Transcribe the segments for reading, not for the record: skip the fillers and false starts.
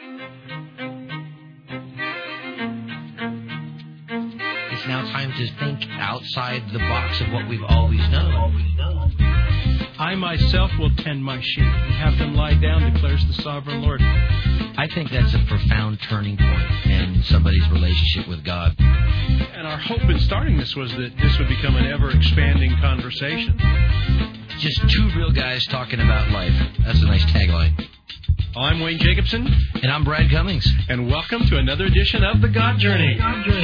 It's now time to think outside the box of what we've always known. I myself will tend my sheep and have them lie down, declares the sovereign Lord. I think that's a profound turning point in somebody's relationship with God. And our hope in starting this was that this would become an ever-expanding conversation. Just two real guys talking about life. That's a nice tagline. I'm Wayne Jacobson. And I'm Brad Cummings. And welcome to another edition of The God Journey.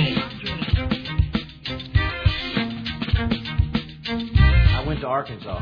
I went to Arkansas.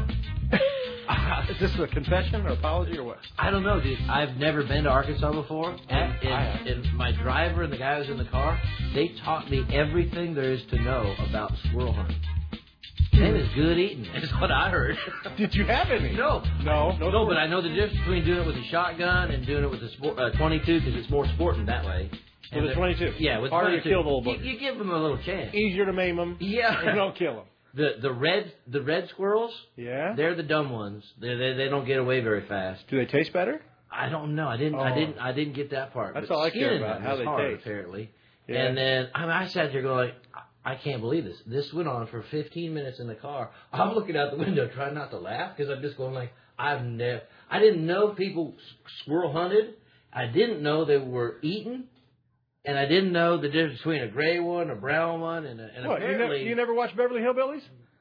Is this a confession or apology or what? I don't know, dude. I've never been to Arkansas before. And my driver and the guy who was in the car, they taught me everything there is to know about squirrel hunting. That is good eating. That's what I heard. Did you have any? No, but I know the difference between doing it with a shotgun and doing it with a 22 because it's more sporting that way. With a 22? Yeah, with harder 22. To kill the little buggers. You give them a little chance. Easier to maim them. Yeah. And don't kill them. The red squirrels. Yeah. They're the dumb ones. They don't get away very fast. Do they taste better? I don't know. I didn't get that part. That's but all I care about. How they taste. Apparently. Yeah. And then I sat there going, I can't believe this. This went on for 15 minutes in the car. I'm looking out the window trying not to laugh because I'm just going like, I didn't know people squirrel hunted. I didn't know they were eaten. And I didn't know the difference between a gray one, a brown one, and what, apparently... You never watched Beverly Hillbillies?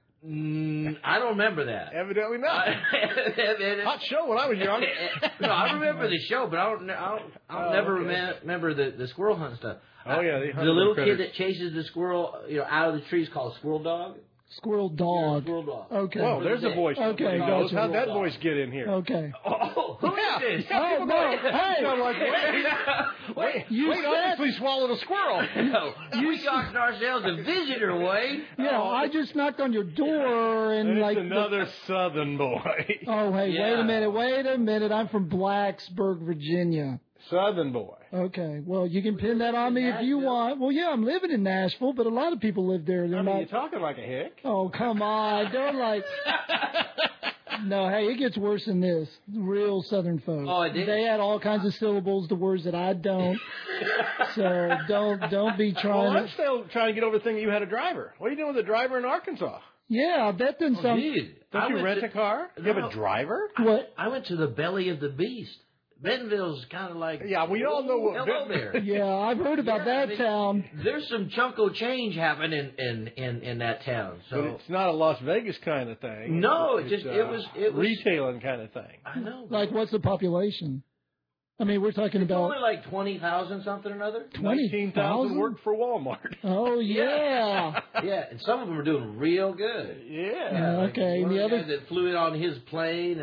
I don't remember that. Evidently not. Hot show when I was young. No, I remember the show, but I don't never remember the squirrel hunt stuff. Oh yeah, the little kid that chases the squirrel, out of the trees called Squirrel Dog. Squirrel Dog. Squirrel Dog. Okay. Whoa, there's a voice. Okay, gotcha. How'd that voice get in here? Okay. Oh, who is this? Oh, no. Hey. I'm like, wait, obviously swallowed a squirrel. No, we got ourselves a visitor, Wade. Yeah, I just knocked on your door and it's another Southern boy. Oh, hey, Yeah. wait a minute. I'm from Blacksburg, Virginia. Southern boy. Okay, well, you can pin that on me if you want. Well, yeah, I'm living in Nashville, but a lot of people live there. They're not... You're talking like a hick. Oh, come on. Don't like... No, hey, it gets worse than this. Real Southern folks. Oh, it did? They had all kinds of syllables to words that I don't. So don't be trying I'm still trying to get over the thing that you had a driver. What are you doing with a driver in Arkansas? Yeah, I bet then some... Dude, Don't you rent a car? You have a driver? What? I went to the belly of the beast. Bentonville's kind of like... Yeah, we all know what... Hello there. Yeah, I've heard about that town. There's some chunko change happening in that town. So But it's not a Las Vegas kind of thing. No, it was retailing kind of thing. I know. Like, what's the population? I mean, we're talking It's about... only like 20,000 something or another. 19,000 worked for Walmart. Oh, yeah. Yeah, and some of them are doing real good. Yeah. Like Okay, one and the of the other... guys that flew it on his plane.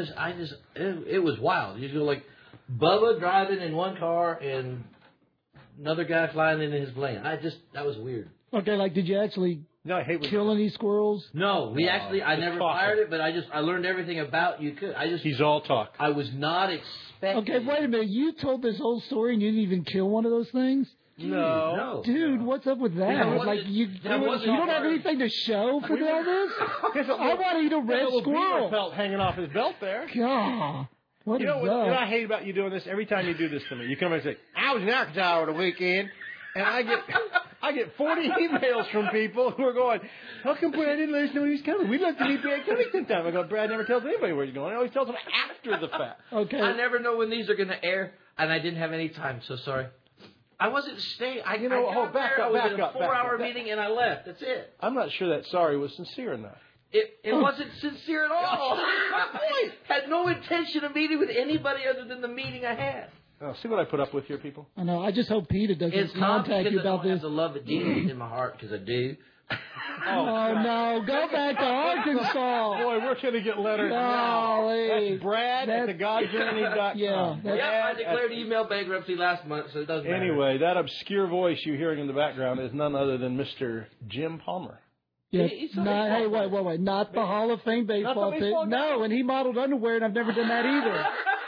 It was wild. You go like Bubba driving in one car and another guy flying in his plane. That was weird. Okay, like, did you actually No, I hate kill any squirrels? No, I never fired it, but I learned everything about you could. He's all talk. I was not expecting. Okay, wait a minute. You told this whole story and you didn't even kill one of those things? No. Dude, what's up with that? You don't have anything to show for all this? I want to eat a red squirrel. Felt hanging off his belt there. God. What you is know that? what I hate about you doing this? Every time you do this to me, you come and say, I was in Arkansas over the weekend, and I get 40 emails from people who are going, how come Brad didn't let us know he was coming? We'd like to meet Brad coming sometime. I go, Brad never tells anybody where he's going. He always tells them after the fact. Okay. I never know when these are going to air, and I didn't have any time, so sorry. I wasn't staying. I was in a 4-hour meeting, and I left. That's it. I'm not sure that sorry was sincere enough. It wasn't sincere at all. I had no intention of meeting with anybody other than the meeting I had. Oh, see what I put up with here, people? I know. I just hope PETA doesn't contact you about I this. have the love of Jesus in my heart, because I do. Oh, no. Go back to Arkansas. Boy, we're going to get letters now. That's Brad at thegodjourney.com. Yeah. I declared email bankruptcy last month, so it doesn't matter. Anyway, that obscure voice you're hearing in the background is none other than Mr. Jim Palmer. Yeah. Hey, wait. Not the Hall of Fame baseball baseball pick. No, and he modeled underwear, and I've never done that either.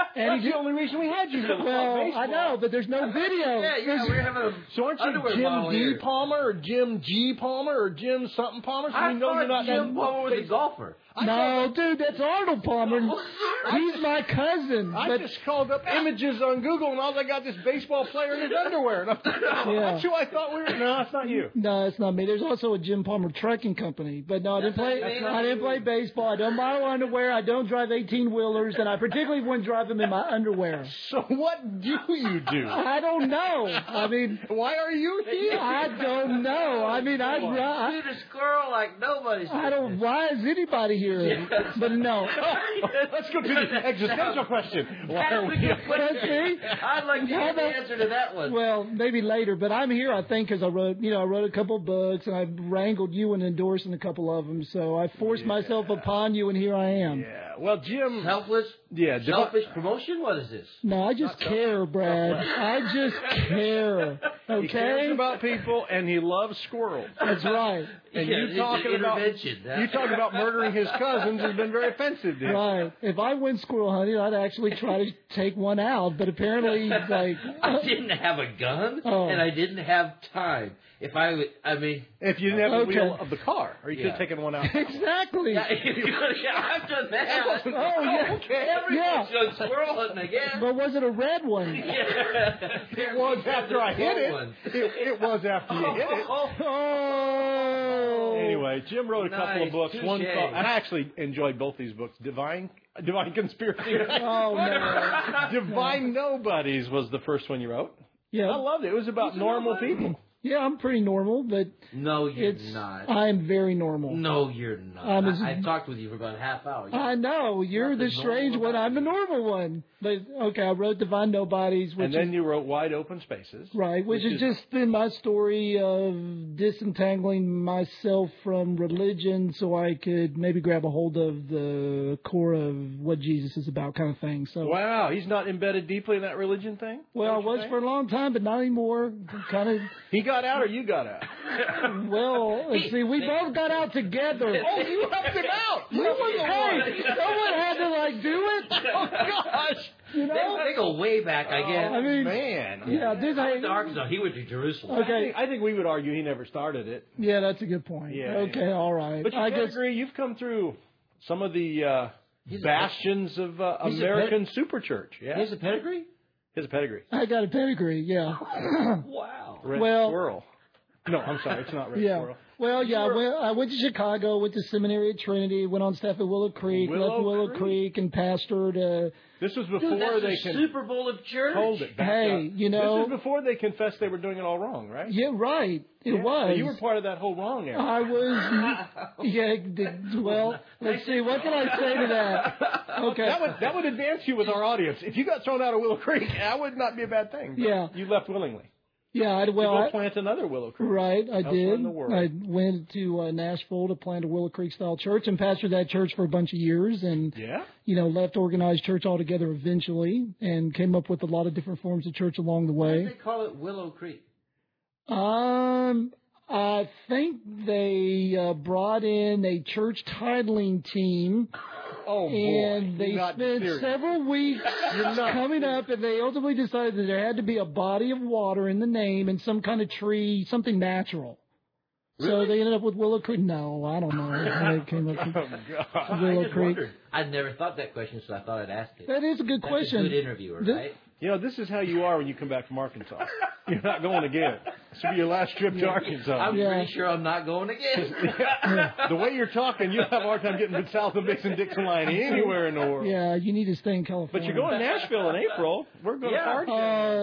That's the only reason we had you. Well, I know, but there's no video. Yeah, we're having a So aren't you Jim D. Palmer or Jim G. Palmer or Jim something Palmer? So I thought Jim Palmer was a golfer. No, dude, that's Arnold Palmer. He's my cousin. I just called up images on Google, and all I got this baseball player in his underwear. And that's who I thought we were. No, it's not you. No, it's not me. There's also a Jim Palmer trucking company, but no, I didn't play baseball. I don't model underwear. I don't drive 18-wheelers, and I particularly wouldn't drive them in my underwear. So what do you do? I don't know. I mean, why are you here? I don't know. I mean, I shoot a squirrel like nobody's. I don't. Why is anybody here? But no. Let's go to the existential question. Why are we here? I'd like to hear the answer to that one. Well, maybe later, but I'm here, I think, because I wrote a couple of books, and I wrangled you and endorsing a couple of them, so I forced myself upon you, and here I am. Yeah. Well, Jim. Selfless? Yeah. Selfish promotion? What is this? No, I just care, Brad. I just care. Okay? He cares about people, and he loves squirrels. That's right. And you talking about murdering his cousins has been very offensive to him. Right. If I went squirrel hunting, I'd actually try to take one out, but apparently, like... I didn't have a gun, and I didn't have time. If you didn't have the wheel of the car, or you could have taken one out. Exactly. I've done that. Oh, yeah. Okay. Everyone's going squirrel hunting again. But was it a red one? It was after I hit it. It was after you hit it. Oh. Anyway, Jim wrote a couple of books. One called, and I actually enjoyed both these books. Divine Conspiracy. Oh, no. Divine Nobodies was the first one you wrote. Yeah. I loved it. It was about normal people. Yeah, I'm pretty normal, but... No, you're not. I'm very normal. No, you're not. I talked with you for about a half hour. I know. You're the strange one. I'm the normal one. But, okay, I wrote Divine Nobodies. And then you wrote Wide Open Spaces. Right, which has just been my story of disentangling myself from religion so I could maybe grab a hold of the core of what Jesus is about kind of thing. So wow, he's not embedded deeply in that religion thing? Well, I was for a long time, but not anymore. Kind of... He got out or you got out? Well, let's see. We both got out together. Oh, you helped him out. Hey, someone had to, do it. Oh, gosh. You know? They go way back, I guess. I mean, man. Yeah, this I went to Arkansas. He went to Jerusalem. Okay. I think we would argue he never started it. Yeah, that's a good point. Yeah, okay, all right. But I agree. You've come through some of the bastions of American superchurch. Yeah. He has a pedigree? He has a pedigree. I got a pedigree, yeah. Wow. Red Squirrel. No, I'm sorry. It's not Red Squirrel. Well, yeah, I went to Chicago, went to seminary at Trinity, went on staff at Willow Creek, left Willow Creek, and pastored. This was before they can Super Bowl of church. Hold it back up. You know, this is before they confessed they were doing it all wrong, right? Yeah, right. It was. So you were part of that whole wrong era. I was. Yeah. Well, let's see. What can I say to that? Okay. That would advance you with our audience. If you got thrown out of Willow Creek, that would not be a bad thing. Yeah. You left willingly. Yeah, I plant another Willow Creek. Right, I did. I went to Nashville to plant a Willow Creek style church and pastored that church for a bunch of years, and left organized church altogether eventually, and came up with a lot of different forms of church along the way. Why do they call it Willow Creek? I think they brought in a church titling team. Oh, boy. And they spent several weeks coming up, and they ultimately decided that there had to be a body of water in the name and some kind of tree, something natural. Really? So they ended up with Willow Creek. No, I don't know. They came up with Willow Creek. I'd never thought that question, so I thought I'd ask it. That is a good question. A good interviewer, right? You know, this is how you are when you come back from Arkansas. You're not going again. This will be your last trip to Arkansas. I'm pretty sure I'm not going again. The way you're talking, you'll have a hard time getting to South of Mason-Dixon line anywhere in the world. Yeah, you need to stay in California. But you're going to Nashville in April. We're going to party.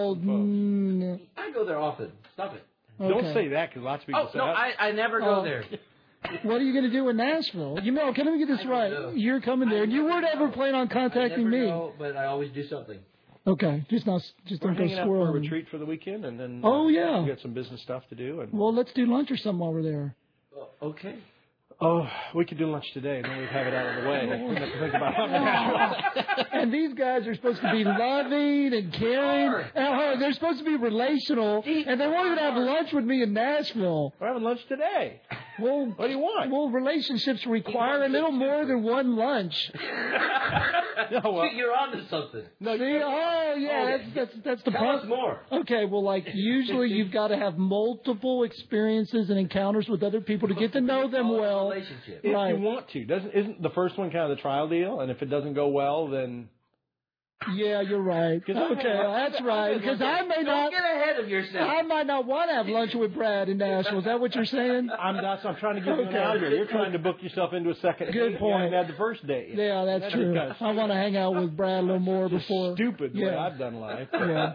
I go there often. Stop it. Okay. Don't say that because lots of people say that. I never go there. What are you going to do in Nashville? You know, can let me get this right. You're coming there, and you weren't ever planning on contacting me. No, but I always do something. Okay, just don't go squirreling. For a retreat for the weekend, and then we got some business stuff to do. And well, let's do lunch or something while we're there. Okay. Oh, we could do lunch today, and then we'd have it out of the way. We don't have to think about And these guys are supposed to be loving and caring. They're supposed to be relational, and they won't even have lunch with me in Nashville. We're having lunch today. Well, what do you want? Well, relationships require a little more than one lunch. No, well, You're onto something. no, See, oh yeah, that's the Tell us problem. more. Okay, well, like usually you've got to have multiple experiences and encounters with other people to get to know them well. Relationship. if Right. you want to, isn't the first one kind of the trial deal? And if it doesn't go well, then Yeah, you're right. Okay, that's right. Because I may Don't not. get ahead of yourself. I might not want to have lunch with Brad in Nashville. Is that what you're saying? I'm trying to give you an out here. You're trying to book yourself into a second Good date. point. You haven't had the first date. Yeah, that's true. I want to hang out with Brad a little more before. Stupid way Yeah. I've done life. Yeah.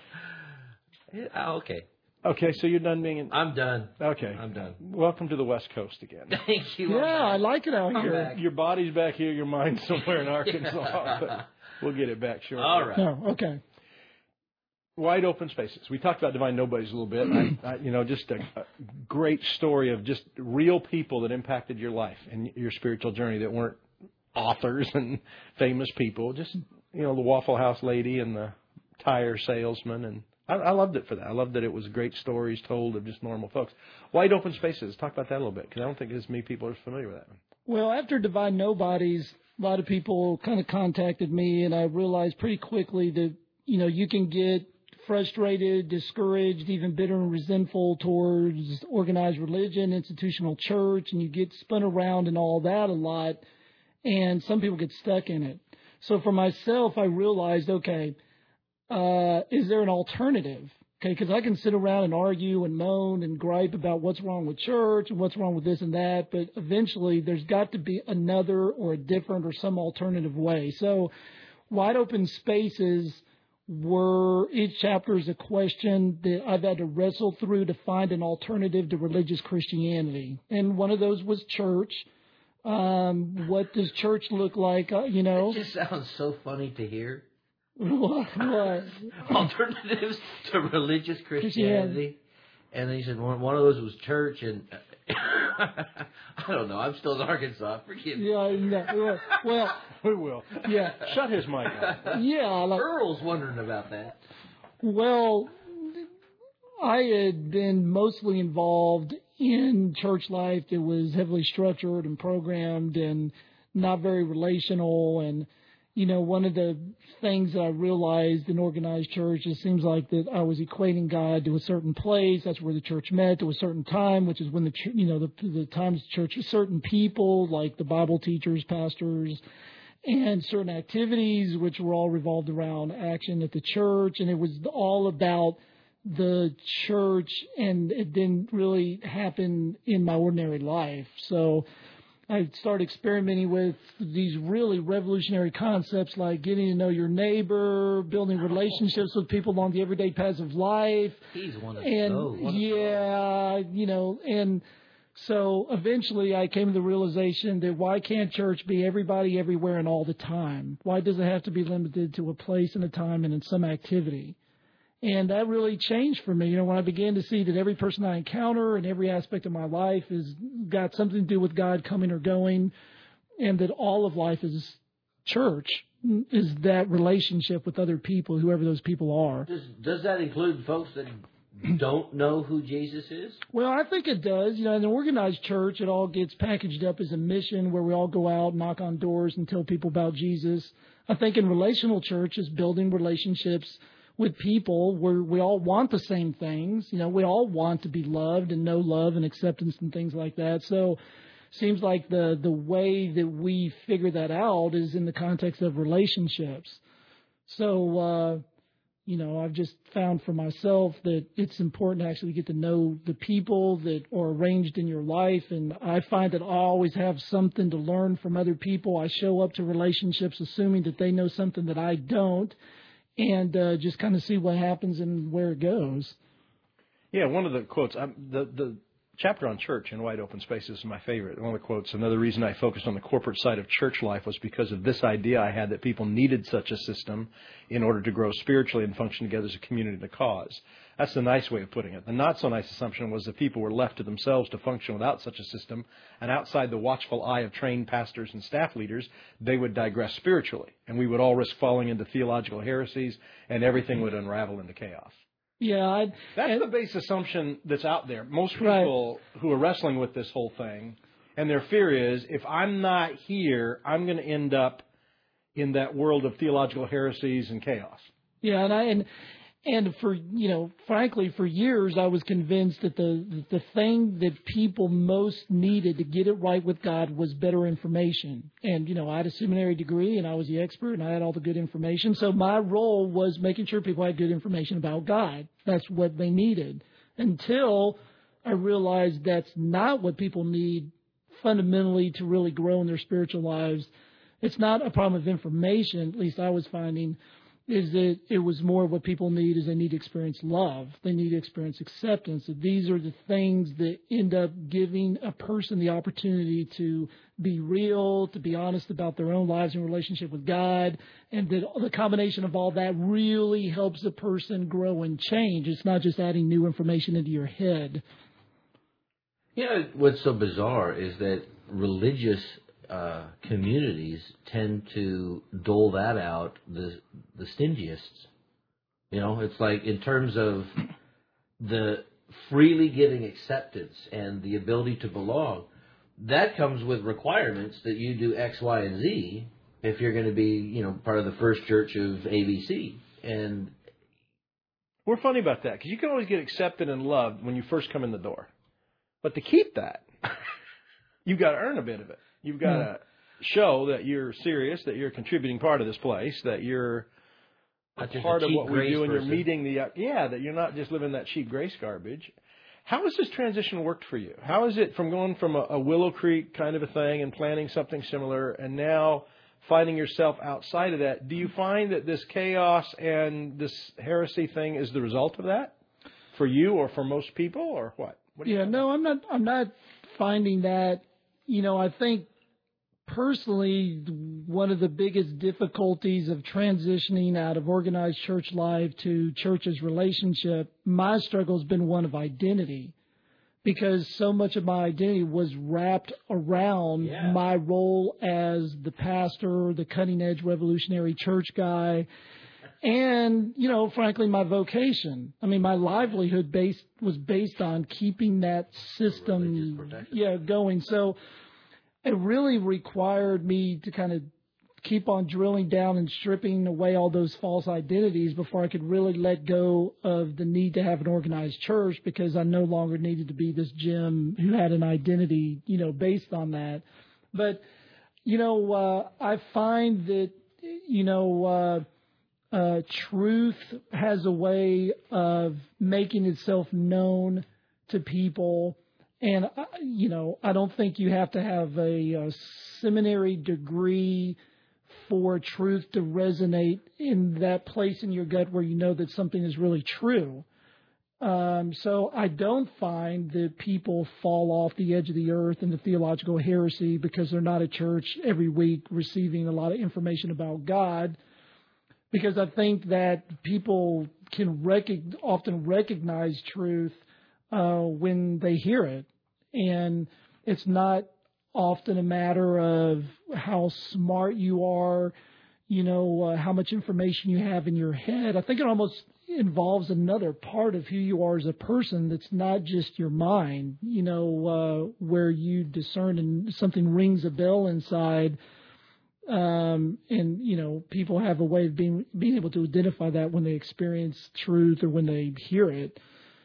Okay. Okay, so you're done being in. I'm done. Okay. I'm done. Welcome to the West Coast again. Thank you. Yeah, I like it out here. back. Your body's back here, your mind's somewhere in Arkansas. But we'll get it back shortly. All right. Oh, okay. Wide open spaces. We talked about Divine Nobodies a little bit. Just a great story of just real people that impacted your life and your spiritual journey that weren't authors and famous people. Just, the Waffle House lady and the tire salesman. And I loved it for that. I loved that it was great stories told of just normal folks. Wide open spaces. Talk about that a little bit, because I don't think as many people are familiar with that one. Well, after Divine Nobodies, a lot of people kind of contacted me, and I realized pretty quickly that, you can get frustrated, discouraged, even bitter and resentful towards organized religion, institutional church, and you get spun around and all that a lot, and some people get stuck in it. So for myself, I realized, okay, is there an alternative? Okay, because I can sit around and argue and moan and gripe about what's wrong with church and what's wrong with this and that, but eventually there's got to be another or a different or some alternative way. So Wide Open Spaces each chapter is a question that I've had to wrestle through to find an alternative to religious Christianity. And one of those was church. What does church look like? It just sounds so funny to hear. What? Alternatives to religious Christianity. And then he said one of those was church, and I don't know. I'm still in Arkansas. Forgive me. Yeah. Well, We will. yeah. Shut his mic off. Yeah. Earl's wondering about that. Well, I had been mostly involved in church life that was heavily structured and programmed and not very relational. And, one of the things that I realized in organized church, it seems like that I was equating God to a certain place. That's where the church met, to a certain time, which is when the times the church, certain people like the Bible teachers, pastors, and certain activities, which were all revolved around action at the church. And it was all about the church, and it didn't really happen in my ordinary life. So I started experimenting with these really revolutionary concepts like getting to know your neighbor, building relationships with people along the everyday paths of life. He's one of And those. and so eventually I came to the realization that why can't church be everybody, everywhere, and all the time? Why does it have to be limited to a place and a time and in some activity? And that really changed for me, when I began to see that every person I encounter and every aspect of my life has got something to do with God coming or going, and that all of life is church, is that relationship with other people, whoever those people are. Does that include folks that don't know who Jesus is? Well, I think it does. In an organized church, it all gets packaged up as a mission where we all go out, knock on doors, and tell people about Jesus. I think in relational church is building relationships with people where we all want the same things. We all want to be loved and know love and acceptance and things like that. So it seems like the way that we figure that out is in the context of relationships. So, I've just found for myself that it's important to actually get to know the people that are arranged in your life. And I find that I always have something to learn from other people. I show up to relationships assuming that they know something that I don't, and just kind of see what happens and where it goes. Yeah, one of the quotes, the chapter on church in Wide Open Spaces is my favorite. One of the quotes, another reason I focused on the corporate side of church life was because of this idea I had that people needed such a system in order to grow spiritually and function together as a community in the cause. That's the nice way of putting it. The not so nice assumption was that people were left to themselves to function without such a system, and outside the watchful eye of trained pastors and staff leaders, they would digress spiritually, and we would all risk falling into theological heresies, and everything would unravel into chaos. Yeah. That's the base assumption that's out there. Most people who are wrestling with this whole thing, and their fear is, if I'm not here, I'm going to end up in that world of theological heresies and chaos. Yeah, and for, frankly, for years I was convinced that the thing that people most needed to get it right with God was better information. And, I had a seminary degree and I was the expert and I had all the good information. So my role was making sure people had good information about God. That's what they needed. Until I realized that's not what people need fundamentally to really grow in their spiritual lives. It's not a problem of information, at least I was finding, is that it was more what people need is they need to experience love. They need to experience acceptance. That these are the things that end up giving a person the opportunity to be real, to be honest about their own lives and relationship with God, and that the combination of all that really helps a person grow and change. It's not just adding new information into your head. What's so bizarre is that religious communities tend to dole that out the stingiest. It's like in terms of the freely giving acceptance and the ability to belong, that comes with requirements that you do X, Y, and Z if you're going to be, part of the First Church of ABC. And we're funny about that because you can always get accepted and loved when you first come in the door. But to keep that, you've got to earn a bit of it. You've got to show that you're serious, that you're a contributing part of this place, that you're a part of what we do, and you're meeting that you're not just living that cheap grace garbage. How has this transition worked for you? How is it from going from a Willow Creek kind of a thing and planning something similar and now finding yourself outside of that? Do you find that this chaos and this heresy thing is the result of that for you or for most people or what? I'm not finding that. I think personally, one of the biggest difficulties of transitioning out of organized church life to church's relationship, my struggle has been one of identity, because so much of my identity was wrapped around my role as the pastor, the cutting edge revolutionary church guy, and, frankly, my vocation. I mean, my livelihood was based on keeping that system going. So it really required me to kind of keep on drilling down and stripping away all those false identities before I could really let go of the need to have an organized church, because I no longer needed to be this Jim who had an identity, based on that. But, I find that, truth has a way of making itself known to people. And, I don't think you have to have a seminary degree for truth to resonate in that place in your gut where you know that something is really true. So I don't find that people fall off the edge of the earth into theological heresy because they're not at church every week receiving a lot of information about God. Because I think that people can often recognize truth when they hear it. And it's not often a matter of how smart you are, how much information you have in your head. I think it almost involves another part of who you are as a person that's not just your mind, where you discern and something rings a bell inside. And, people have a way of being able to identify that when they experience truth or when they hear it.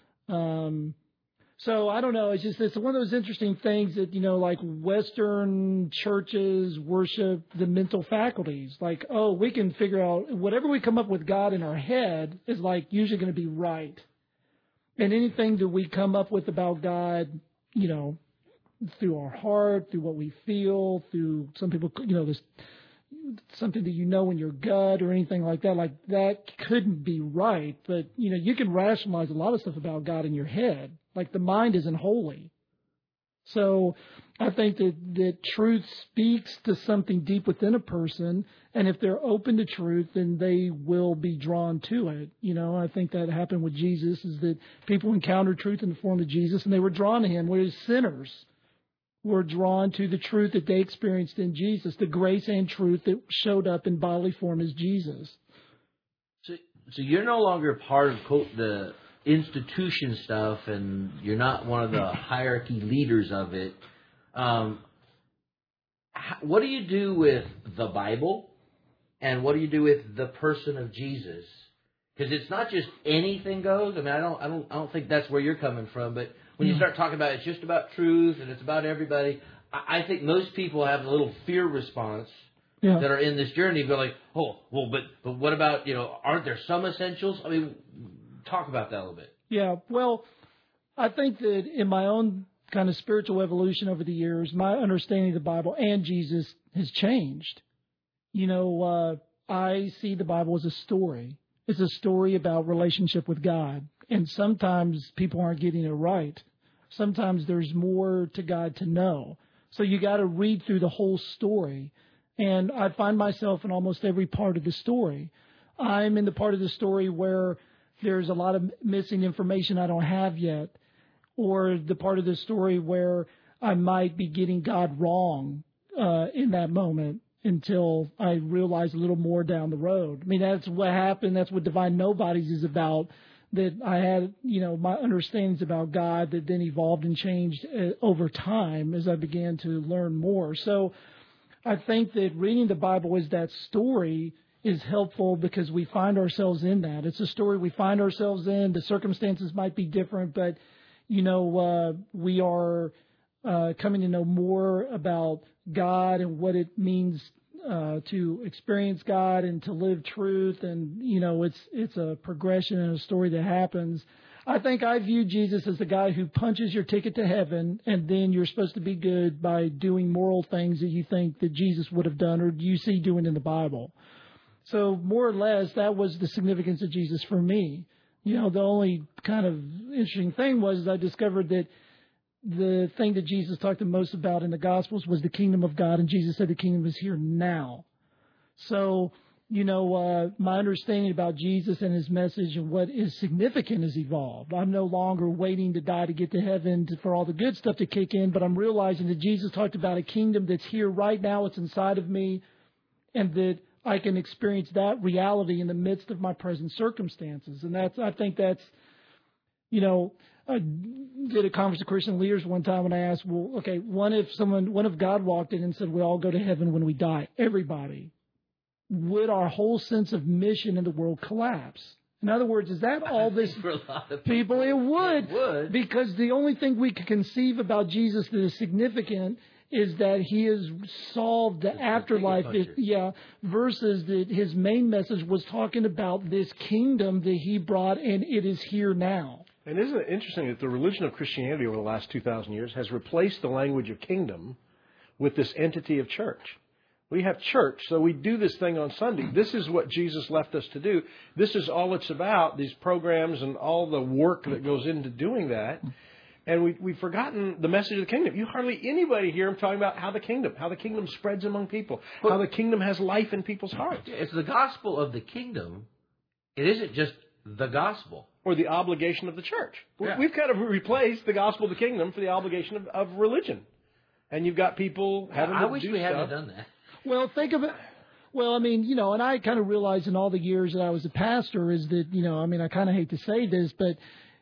So I don't know. It's one of those interesting things that, like Western churches worship the mental faculties. Like, we can figure out whatever we come up with God in our head is like usually going to be right. And anything that we come up with about God, through our heart, through what we feel, through some people, there's something that in your gut or anything like that couldn't be right. But, you can rationalize a lot of stuff about God in your head. Like the mind isn't holy. So I think that truth speaks to something deep within a person. And if they're open to truth, then they will be drawn to it. I think that happened with Jesus, is that people encountered truth in the form of Jesus and they were drawn to him, whereas sinners were drawn to the truth that they experienced in Jesus, the grace and truth that showed up in bodily form as Jesus. So you're no longer part of the institution stuff, and you're not one of the hierarchy leaders of it. What do you do with the Bible and what do you do with the person of Jesus? Because it's not just anything goes. I mean, I don't think that's where you're coming from. But when you start talking about it's just about truth and it's about everybody, I think most people have a little fear response that are in this journey. They're like, oh, well, but what about, aren't there some essentials? I mean, talk about that a little bit. Yeah, well, I think that in my own kind of spiritual evolution over the years, my understanding of the Bible and Jesus has changed. I see the Bible as a story. It's a story about relationship with God. And sometimes people aren't getting it right. Sometimes there's more to God to know. So you got to read through the whole story. And I find myself in almost every part of the story. I'm in the part of the story where there's a lot of missing information I don't have yet, or the part of the story where I might be getting God wrong in that moment until I realize a little more down the road. I mean, that's what happened. That's what Divine Nobodies is about, that I had, my understandings about God that then evolved and changed over time as I began to learn more. So I think that reading the Bible as that story is helpful because we find ourselves in that. It's a story we find ourselves in. The circumstances might be different, but, we are coming to know more about God and what it means to experience God and to live truth. And, it's a progression and a story that happens. I think I view Jesus as the guy who punches your ticket to heaven, and then you're supposed to be good by doing moral things that you think that Jesus would have done or you see doing in the Bible. So more or less, that was the significance of Jesus for me. The only kind of interesting thing was I discovered that the thing that Jesus talked the most about in the Gospels was the kingdom of God, and Jesus said the kingdom is here now. So, my understanding about Jesus and his message and what is significant has evolved. I'm no longer waiting to die to get to heaven for all the good stuff to kick in, but I'm realizing that Jesus talked about a kingdom that's here right now, it's inside of me, and that I can experience that reality in the midst of my present circumstances. And I think that's, I did a conference of Christian leaders one time when I asked, well, okay, what if God walked in and said, we all go to heaven when we die, everybody? Would our whole sense of mission in the world collapse? In other words, is that all this for a lot of people? It would. It would. Because the only thing we can conceive about Jesus that is significant is that he has solved the afterlife, versus that his main message was talking about this kingdom that he brought, and it is here now. And isn't it interesting that the religion of Christianity over the last 2,000 years has replaced the language of kingdom with this entity of church? We have church, so we do this thing on Sunday. This is what Jesus left us to do. This is all it's about, these programs and all the work that goes into doing that. And we've forgotten the message of the kingdom. You hardly anybody hear him talking about how the kingdom spreads among people, how the kingdom has life in people's hearts. It's the gospel of the kingdom. It isn't just the gospel. Or the obligation of the church. Yeah. We've kind of replaced the gospel of the kingdom for the obligation of religion. And you've got people having to do I wish we hadn't done that. Well, think of it. Well, I mean, and I kind of realized in all the years that I was a pastor is that, I kind of hate to say this, but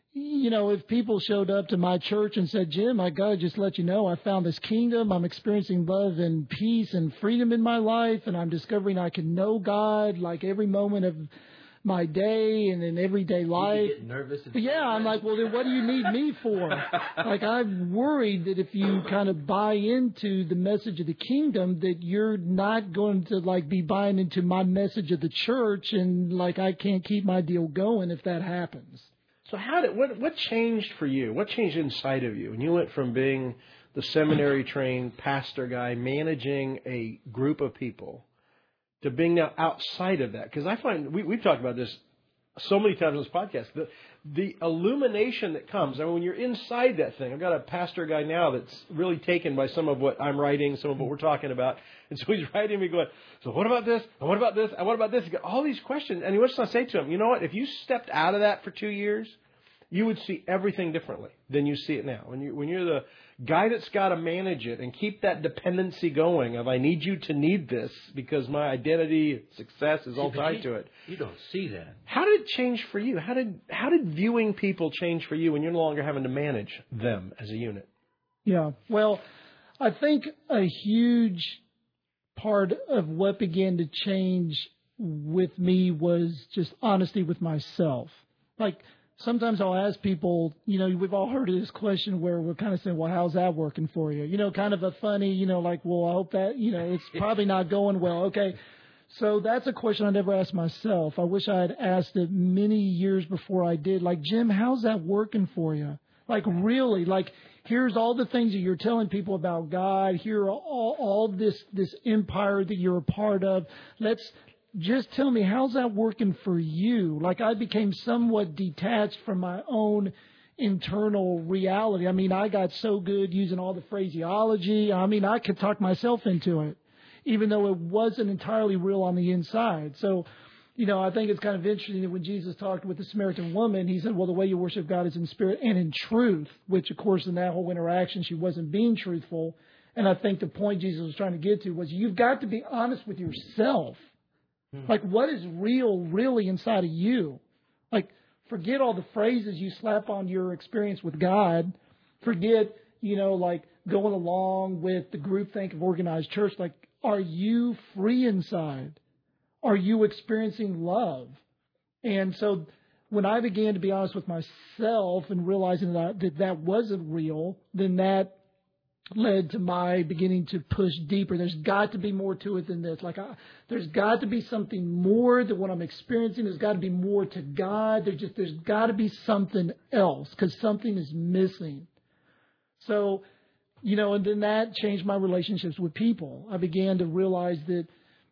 if people showed up to my church and said, Jim, I got to just let you know, I found this kingdom. I'm experiencing love and peace and freedom in my life, and I'm discovering I can know God like every moment of my day and in everyday life. You get nervous. I'm like, well, then what do you need me for? Like, I'm worried that if you kind of buy into the message of the kingdom, that you're not going to be buying into my message of the church, and I can't keep my deal going if that happens. So what changed for you? What changed inside of you when you went from being the seminary-trained pastor guy managing a group of people to being now outside of that? Because I find, we've talked about this so many times on this podcast, the illumination that comes. I mean, when you're inside that thing, I've got a pastor guy now that's really taken by some of what I'm writing, some of what we're talking about. And so he's writing me going, so what about this? And what about this? And what about this? He's got all these questions. And what's I say to him? You know what? If you stepped out of that for 2 years, you would see everything differently than you see it now. When you're the guy that's got to manage it and keep that dependency going of I need you to need this because my identity, success is all tied to it. You don't see that. How did it change for you? How did viewing people change for you when you're no longer having to manage them as a unit? Yeah, well, I think a huge part of what began to change with me was just honesty with myself. Like, sometimes I'll ask people, we've all heard of this question where we're kind of saying, well, how's that working for you? Kind of a funny, like, well, I hope that, it's probably not going well. Okay. So that's a question I never asked myself. I wish I had asked it many years before I did. Like, Jim, how's that working for you? Like, really, like, here's all the things that you're telling people about God. Here are all this empire that you're a part of. Just tell me, how's that working for you? Like, I became somewhat detached from my own internal reality. I mean, I got so good using all the phraseology. I mean, I could talk myself into it, even though it wasn't entirely real on the inside. So, I think it's kind of interesting that when Jesus talked with the Samaritan woman, he said, well, the way you worship God is in spirit and in truth, which, of course, in that whole interaction, she wasn't being truthful. And I think the point Jesus was trying to get to was you've got to be honest with yourself. Like, what is real, really inside of you? Like, forget all the phrases you slap on your experience with God. Forget, like, going along with the groupthink of organized church. Like, are you free inside? Are you experiencing love? And so when I began to be honest with myself and realizing that wasn't real, then that led to my beginning to push deeper. There's got to be more to it than this. Like, there's got to be something more than what I'm experiencing. There's got to be more to God. There's got to be something else because something is missing. So, and then that changed my relationships with people. I began to realize that,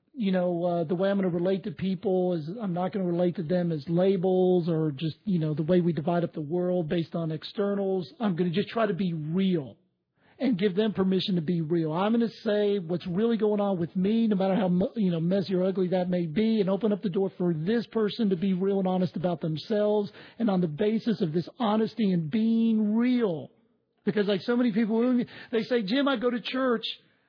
the way I'm going to relate to people is I'm not going to relate to them as labels or just, the way we divide up the world based on externals. I'm going to just try to be real and give them permission to be real. I'm going to say what's really going on with me, no matter how messy or ugly that may be, and open up the door for this person to be real and honest about themselves, and on the basis of this honesty and being real. Because like so many people, they say, Jim, I go to church.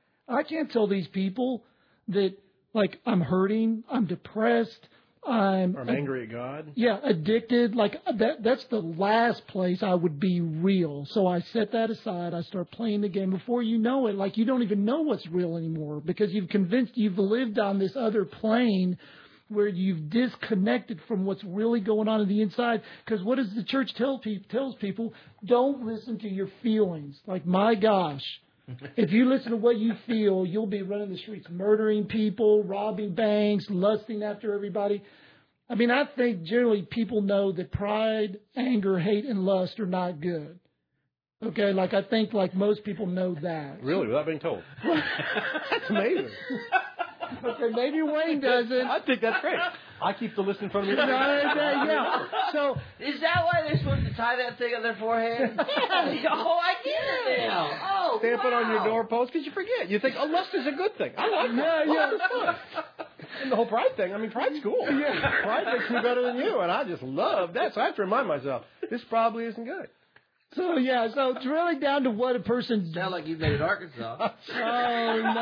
I can't tell these people that, like, I'm hurting, I'm depressed, I'm angry at God. Yeah, addicted. Like that's the last place I would be real. So I set that aside. I start playing the game. Before you know it, like you don't even know what's real anymore because you've lived on this other plane where you've disconnected from what's really going on the inside. Because what does the church tells people? Don't listen to your feelings. Like, my gosh. If you listen to what you feel, you'll be running the streets, murdering people, robbing banks, lusting after everybody. I mean, I think generally people know that pride, anger, hate, and lust are not good. Okay, like I think like most people know that. Really, without being told? That's amazing. Okay, maybe Wayne doesn't. I think that's great. I keep the list in front of me. Yeah. So is that why they're supposed to tie that thing on their forehead? Oh, I get it now. Oh, stamp it on your doorpost because you forget. You think, lust is a good thing. I like that. Yeah. Lust is fun. And the whole pride thing. I mean, pride's cool. Yeah. Pride makes me better than you, and I just love that. So I have to remind myself, this probably isn't good. So it's really down to what a person's... Sound like you made it Arkansas. Oh, no.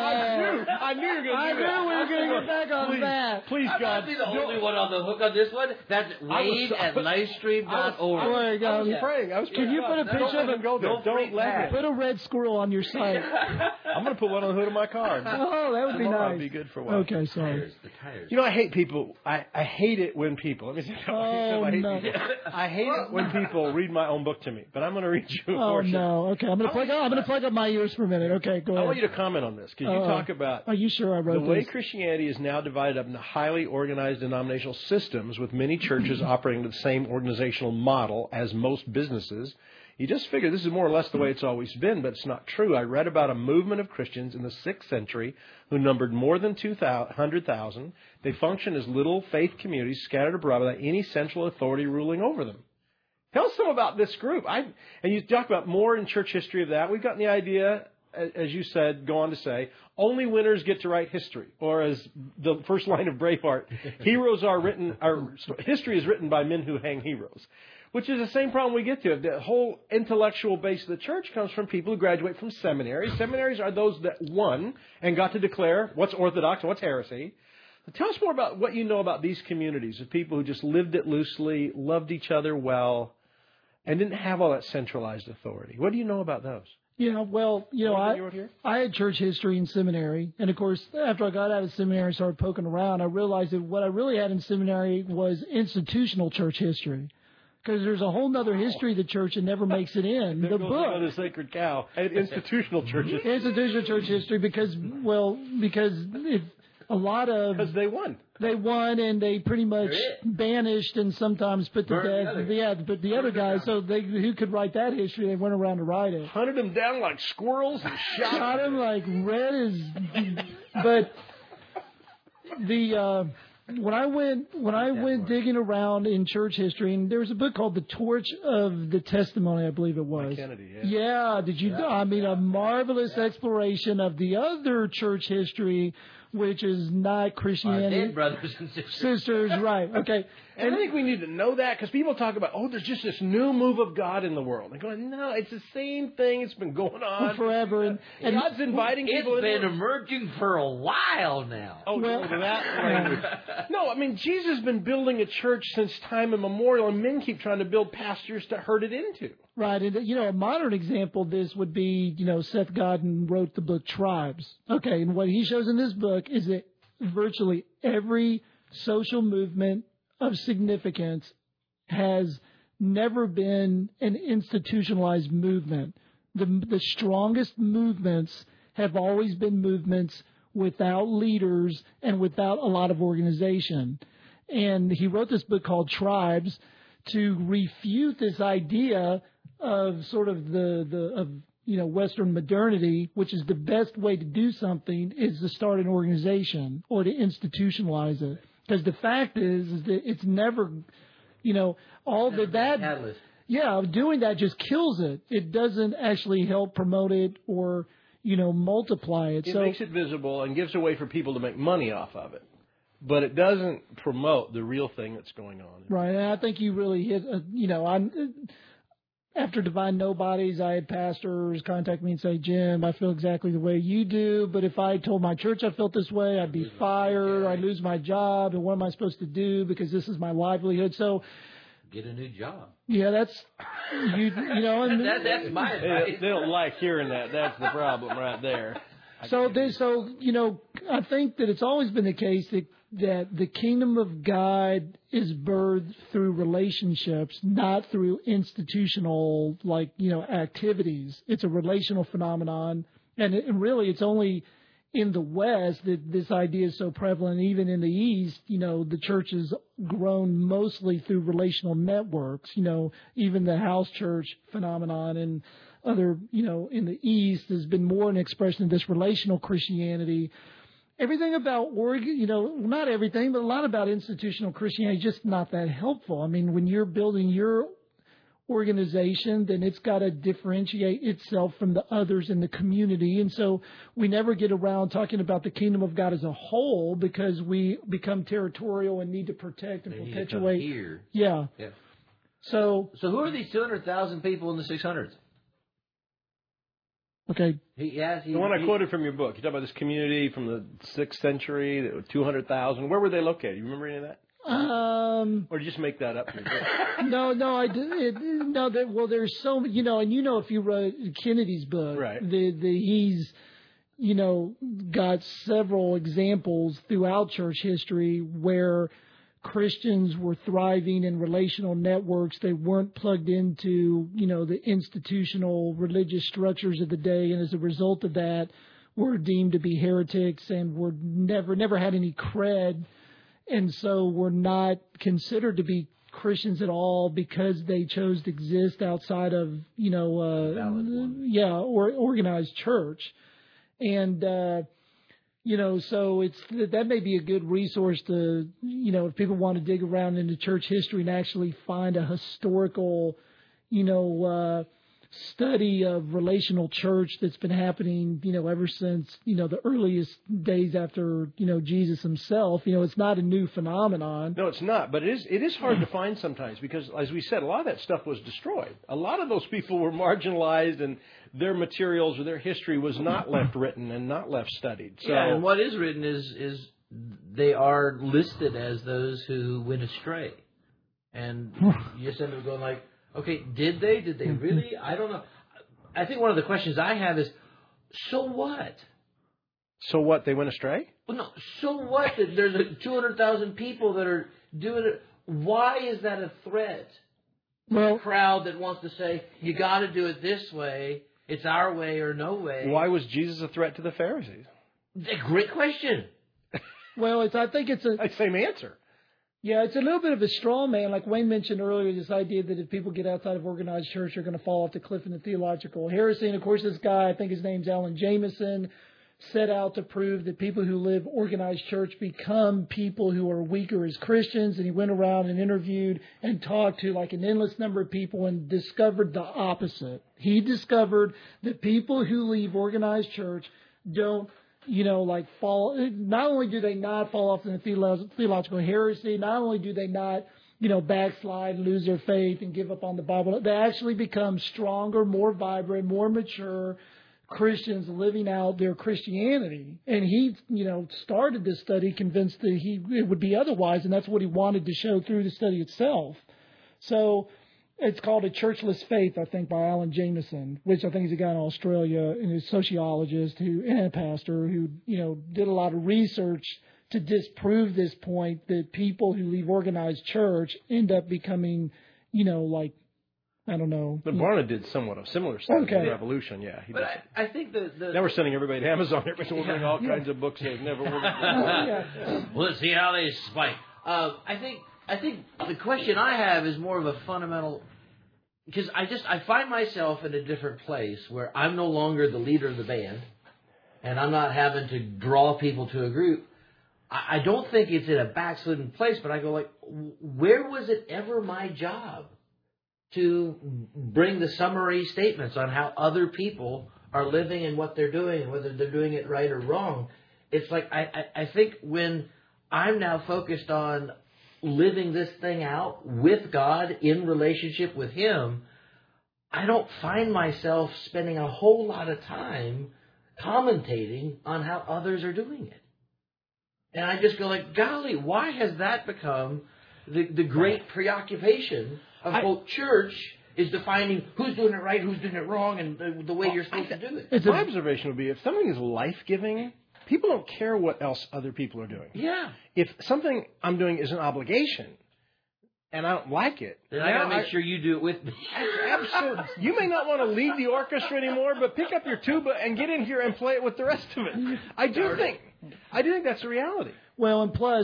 I knew you were going to do that. I knew we were going to get back on that. Please, God. I'm not the only one on the hook on this one. That's Wade at livestream.org. I was praying. Can you put a picture of a... Don't let me. Put a red squirrel on your site. I'm going to put one on the hood of my car. Oh, that would be nice. That would be good for a while. Okay, sorry. The tires. I hate people. I hate it when people... Let me say I hate it when people read my own book to me. But I'm going to read you a portion. No. Okay, I'm going to plug up my ears for a minute. Okay, go ahead. I want you to comment on this because you talk about are you sure I wrote the way this? Christianity is now divided up into highly organized denominational systems with many churches operating the same organizational model as most businesses. You just figure this is more or less the way it's always been, but it's not true. I read about a movement of Christians in the 6th century who numbered more than 200,000. They functioned as little faith communities scattered abroad without any central authority ruling over them. Tell us some about this group. And you talk about more in church history of that. We've gotten the idea, as you said, go on to say, only winners get to write history. Or as the first line of Braveheart, history is written by men who hang heroes. Which is the same problem we get to. The whole intellectual base of the church comes from people who graduate from seminaries. Seminaries are those that won and got to declare what's orthodox and what's heresy. Tell us more about what you know about these communities of people who just lived it loosely, loved each other well, and didn't have all that centralized authority. What do you know about those? Yeah, well, I had church history in seminary, and of course, after I got out of seminary and started poking around, I realized that what I really had in seminary was institutional church history, because there's a whole other history of the church that never makes it in the book. The sacred cow, and institutional churches. Institutional church history, because they won. They won, and they pretty much banished and sometimes put to death. But the other guys, so who could write that history? They went around to write it. Hunted them down like squirrels and shot them like red as. But when I went digging around in church history, and there was a book called The Torch of the Testimony, I believe it was. Kennedy, yeah. Did you? I mean, a marvelous exploration of the other church history, which is not Christianity. Our dead brothers and sisters, right? Okay. And I think we need to know that, because people talk about, there's just this new move of God in the world. They're going, no, it's the same thing. It's been going on forever. And God's inviting people. It's been emerging for a while now. No, I mean, Jesus has been building a church since time immemorial, and men keep trying to build pastures to herd it into. Right, and a modern example of this would be, Seth Godin wrote the book Tribes. Okay, and what he shows in this book is that virtually every social movement of significance has never been an institutionalized movement. The strongest movements have always been movements without leaders and without a lot of organization. And he wrote this book called Tribes to refute this idea of sort of Western modernity, which is the best way to do something is to start an organization or to institutionalize it. Because the fact is that it's never, all that. Yeah, doing that just kills it. It doesn't actually help promote it or, multiply it. It makes it visible and gives a way for people to make money off of it. But it doesn't promote the real thing that's going on. Right, and I think you really hit, after Divine Nobodies, I had pastors contact me and say, Jim, I feel exactly the way you do, but if I told my church I felt this way, I'd be fired, I'd lose my job, and what am I supposed to do because this is my livelihood? So get a new job. Yeah, that's and that's my advice. They don't like hearing that. That's the problem right there. So I think that it's always been the case that the kingdom of God is birthed through relationships, not through institutional activities. It's a relational phenomenon, and really it's only in the West that this idea is so prevalent. Even in the East, the church has grown mostly through relational networks. Even the house church phenomenon and other, in the East has been more an expression of this relational Christianity. Everything about not everything, but a lot about institutional Christianity is just not that helpful. I mean, when you're building your organization, then it's got to differentiate itself from the others in the community. And so we never get around talking about the kingdom of God as a whole because we become territorial and need to protect and perpetuate. Here. Yeah. So who are these 200,000 people in the 600s? Okay. The one I quoted from your book. You talk about this community from the 6th century, 200,000. Where were they located? You remember any of that? Or did you just make that up? No, I did. There's so and if you read Kennedy's book, right? He's got several examples throughout church history where Christians were thriving in relational networks. They weren't plugged into, the institutional religious structures of the day. And as a result of that, were deemed to be heretics and were never had any cred. And so were not considered to be Christians at all because they chose to exist outside of, or organized church. And, so that may be a good resource to, if people want to dig around into church history and actually find a historical, study of relational church that's been happening, ever since, the earliest days after, Jesus himself. It's not a new phenomenon. No, it's not. But it is hard to find sometimes because, as we said, a lot of that stuff was destroyed. A lot of those people were marginalized and their materials or their history was not left written and not left studied. So, yeah, and what is written is they are listed as those who went astray. And you just end up going like, okay, did they? Did they really? I don't know. I think one of the questions I have is, so what? So what? They went astray? Well, no. So what? That there's 200,000 people that are doing it. Why is that a threat? Well, A crowd that wants to say you got to do it this way. It's our way or no way. Why was Jesus a threat to the Pharisees? A great question. well, I think it's a Same answer. Yeah, it's a little bit of a straw man. Like Wayne mentioned earlier, this idea that if people get outside of organized church, they're going to fall off the cliff into theological heresy. And, of course, this guy, I think his name's Alan Jameson, set out to prove that people who live organized church become people who are weaker as Christians. And he went around and interviewed and talked to like an endless number of people and discovered the opposite. He discovered that people who leave organized church don't fall. Not only do they not fall off in the theological heresy, not only do they not, backslide, lose their faith, and give up on the Bible, they actually become stronger, more vibrant, more mature Christians living out their Christianity. And he, started this study convinced that it would be otherwise, and that's what he wanted to show through the study itself. So it's called A Churchless Faith, I think, by Alan Jameson, which I think is a guy in Australia and a sociologist and a pastor who, did a lot of research to disprove this point that people who leave organized church end up becoming, I don't know. But Barna did somewhat of similar stuff in Revolution, yeah. But I think now we're sending everybody to Amazon. Everybody's ordering all kinds of books they've never ordered. Well, let's see how they spike. I think the question I have is more of a fundamental, because I find myself in a different place where I'm no longer the leader of the band, and I'm not having to draw people to a group. I don't think it's in a backslidden place, but I go like, where was it ever my job to bring the summary statements on how other people are living and what they're doing, and whether they're doing it right or wrong? It's like I think when I'm now focused on living this thing out with God in relationship with Him, I don't find myself spending a whole lot of time commentating on how others are doing it. And I just go like, golly, why has that become the great preoccupation of whole church, is defining who's doing it right, who's doing it wrong, and the way you're supposed to do it. My observation would be if something is life-giving, people don't care what else other people are doing. Yeah. If something I'm doing is an obligation, and I don't like it, then I got to make sure you do it with me. Absolutely. You may not want to lead the orchestra anymore, but pick up your tuba and get in here and play it with the rest of it. I do think that's the reality. Well, and plus,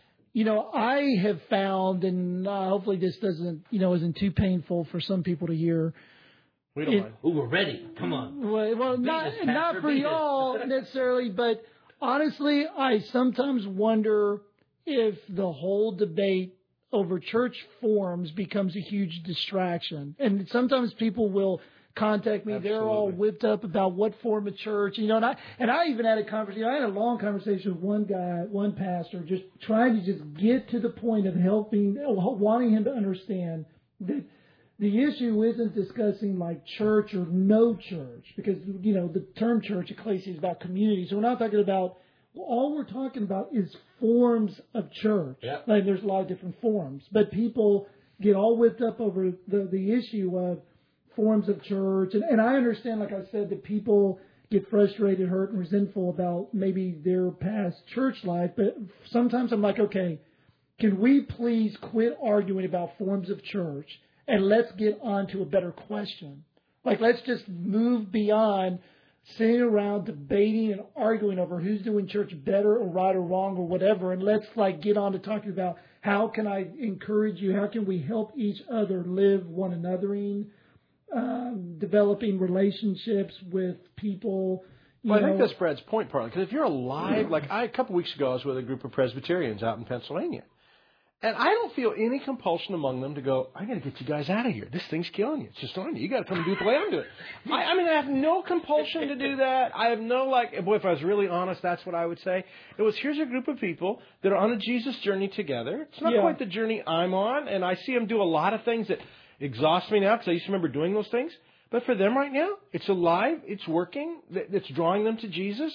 I have found, and hopefully this doesn't, isn't too painful for some people to hear. We don't mind. Ooh, we're ready. Come on. Well, not for y'all necessarily, but honestly, I sometimes wonder if the whole debate over church forms becomes a huge distraction. And sometimes people will contact me. Absolutely. They're all whipped up about what form of church, and I even had a conversation. I had a long conversation with one pastor, just trying to just get to the point of wanting him to understand that the issue isn't discussing like church or no church, because the term church, ecclesia, is about community. So we're not talking about. All we're talking about is forms of church. Yep. Like there's a lot of different forms, but people get all whipped up over the issue of forms of church. And I understand, like I said, that people get frustrated, hurt, and resentful about maybe their past church life. But sometimes I'm like, okay, can we please quit arguing about forms of church and let's get on to a better question? Like, let's just move beyond sitting around debating and arguing over who's doing church better or right or wrong or whatever, and let's get on to talking about how can I encourage you, how can we help each other live one anothering, developing relationships with people. I think that's Brad's point partly, because if you're alive, a couple weeks ago I was with a group of Presbyterians out in Pennsylvania. And I don't feel any compulsion among them to go, I got to get you guys out of here. This thing's killing you. It's just on you. You got to come and do it the way I'm doing it. I have no compulsion to do that. I have no, if I was really honest, that's what I would say. It was, here's a group of people that are on a Jesus journey together. It's not quite the journey I'm on, and I see them do a lot of things that exhaust me now, because I used to remember doing those things. But for them right now, it's alive, it's working, it's drawing them to Jesus.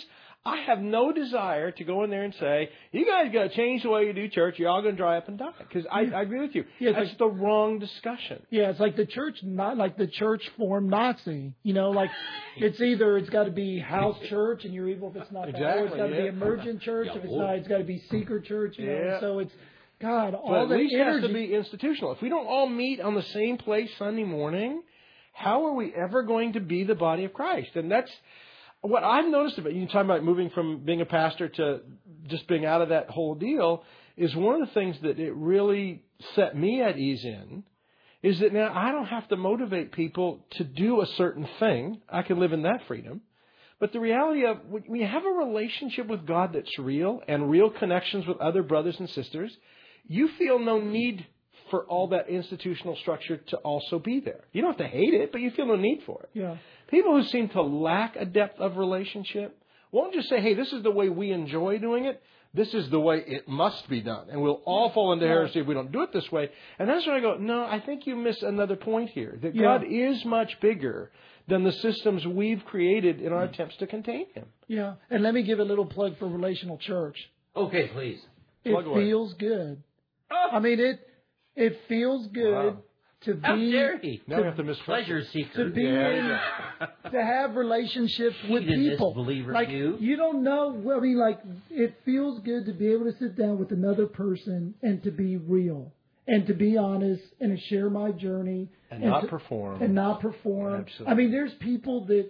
I have no desire to go in there and say, you guys got to change the way you do church. You're all going to dry up and die. Because I agree with you. Yeah, That's the wrong discussion. Yeah, it's like the church, not like the church form Nazi. You know, like it's either it's got to be house church and you're evil if it's not that, or it's got to be emergent church. If it's not, it's got to be secret church. You know, so it's God. All but at the least energy it has to be institutional. If we don't all meet on the same place Sunday morning, how are we ever going to be the body of Christ? And that's what I've noticed about you talking about moving from being a pastor to just being out of that whole deal is one of the things that it really set me at ease in is that now I don't have to motivate people to do a certain thing. I can live in that freedom. But the reality of when you have a relationship with God that's real and real connections with other brothers and sisters, you feel no need for all that institutional structure to also be there. You don't have to hate it, but you feel no need for it. Yeah. People who seem to lack a depth of relationship won't just say, hey, this is the way we enjoy doing it. This is the way it must be done. And we'll all fall into heresy if we don't do it this way. And that's where I go, no, I think you miss another point here. That God is much bigger than the systems we've created in our attempts to contain Him. Yeah. And let me give a little plug for Relational Church. Okay, please. It feels good. I mean, it feels good to be. How dare he? Now we have to miss Pleasure seeker. To be in, to have relationships with people. Like you don't know. I mean, like it feels good to be able to sit down with another person and to be real and to be honest and to share my journey and not perform. Absolutely. I mean, there's people that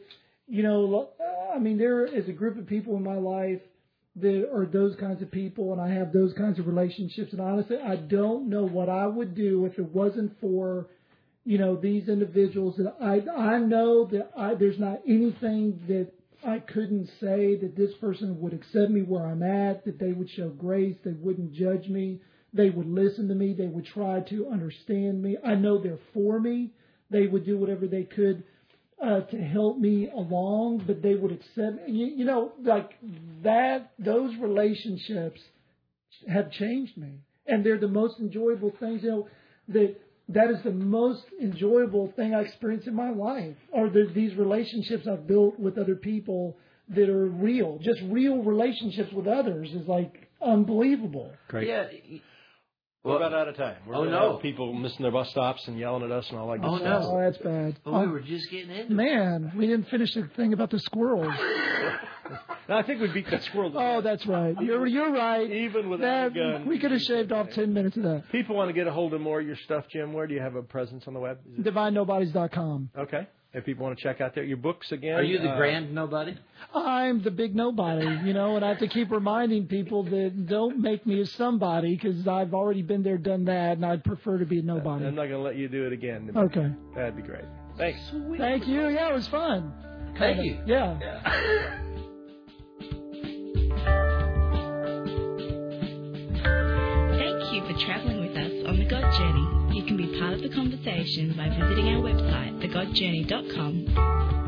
there is a group of people in my life that are those kinds of people, and I have those kinds of relationships. And honestly, I don't know what I would do if it wasn't for, these individuals. That I know that there's not anything that I couldn't say that this person would accept me where I'm at, that they would show grace, they wouldn't judge me, they would listen to me, they would try to understand me. I know they're for me. They would do whatever they could to help me along, but they would accept, like that, those relationships have changed me. And they're the most enjoyable things, that is the most enjoyable thing I experienced in my life, are these relationships I've built with other people that are real. Just real relationships with others is like unbelievable. Great. Yeah. We're about out of time. We're no. People missing their bus stops and yelling at us and all that good stuff. Oh, that's bad. But we were just getting into it. Man, we didn't finish the thing about the squirrels. No, I think we beat that squirrel. Oh, that's right. You're right. Even without a gun. We could have shaved off 10 minutes of that. People want to get a hold of more of your stuff, Jim. Where do you have a presence on the web? DivineNobodies.com. Okay. If people want to check out your books again. Are you the grand nobody? I'm the big nobody, and I have to keep reminding people that don't make me a somebody, because I've already been there, done that, and I'd prefer to be a nobody. I'm not going to let you do it again. Okay. That'd be great. Thanks. Thank you. Yeah, it was fun. Thank you. Yeah. Thank you for traveling with us on The God Journey. You can be part of the conversation by visiting our website, thegodjourney.com.